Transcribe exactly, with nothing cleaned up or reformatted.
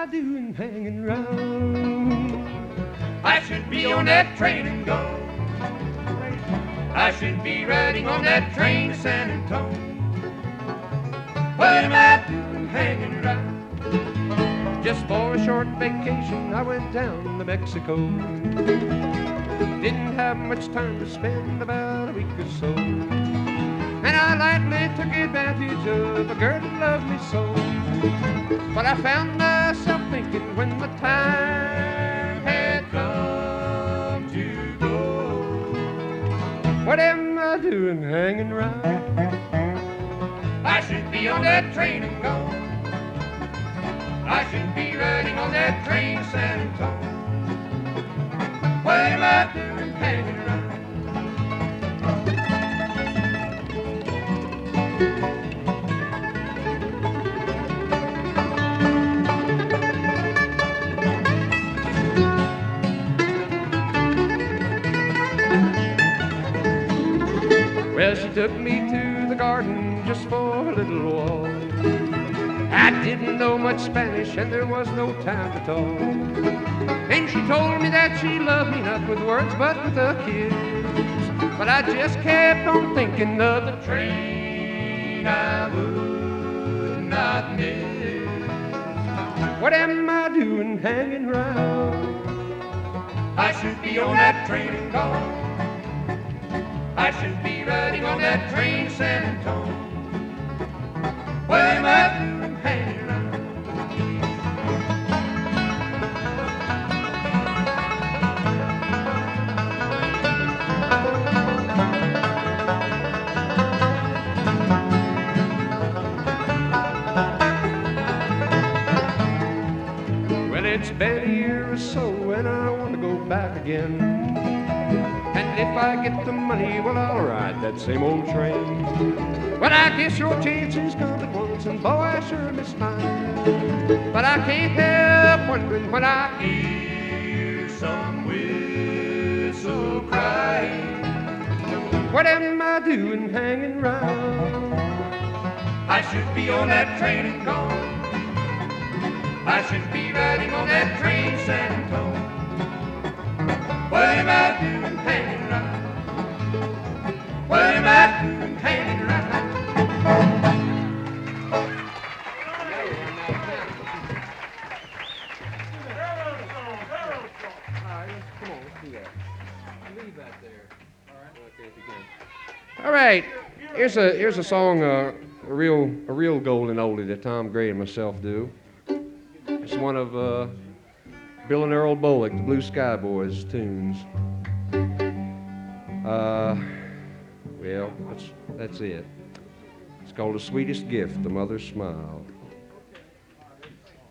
doing hanging round? I should be on that train and go. I should be riding on that train to San Antonio. What am I doing hanging around? Just for a short vacation, I went down to Mexico. Didn't have much time to spend, about a week or so. And I lightly took advantage of a girl that loved me so. But I found myself thinking when the time had come to go, what am I doing hanging around? I should be on that train and go. I should be riding on that train to San Antonio. What am I doing hanging around? Well, she took me to the garden just for a little walk. I didn't know much Spanish and there was no time to talk. And she told me that she loved me not with words but with a kiss. But I just kept on thinking of the Train I would not miss. what am I doing hanging round? I should be on that train and go. I should be riding on that train to San Antonio. What am I doing hanging around? Well, it's been a year or so and I want to go back again. And if I get the money, well, I'll ride that same old train. Well, I guess your chances come at once, and boy, I sure miss mine. But I can't help wondering when I Hear some whistle crying. what am I doing hanging round? I should be on that train and gone. I should be riding on that train to San Antonio. What am I doing hanging around? What am I doing hanging around? All right, here's a here's a song, uh, a real a real golden oldie that Tom Gray and myself do. It's one of uh, Bill and Earl Bullock, the Blue Sky Boys tunes. Uh, well, that's that's it. It's called "The Sweetest Gift, the Mother's Smile."